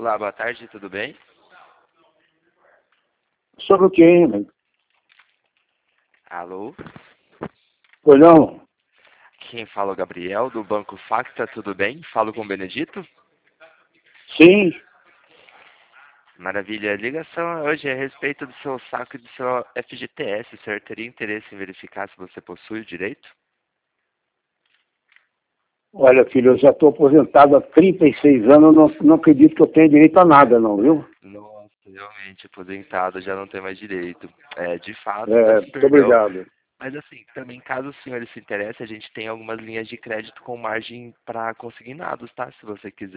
Olá, boa tarde, tudo bem? Sobre o que, hein, amigo? Alô? Pois não? Quem fala é o Gabriel, do Banco Facta, tudo bem? Falo com o Benedito? Sim. Maravilha, a ligação hoje é a respeito do seu saco e do seu FGTS. O senhor teria interesse em verificar se você possui o direito? Olha, filho, eu já estou aposentado há 36 anos, não acredito que eu tenha direito a nada, não, viu? Nossa, realmente, aposentado, já não tem mais direito. É, de fato, É, peço muito perdão. obrigado. Mas assim, também caso o senhor se interesse, a gente tem algumas linhas de crédito com margem para consignados, tá? Se você quiser.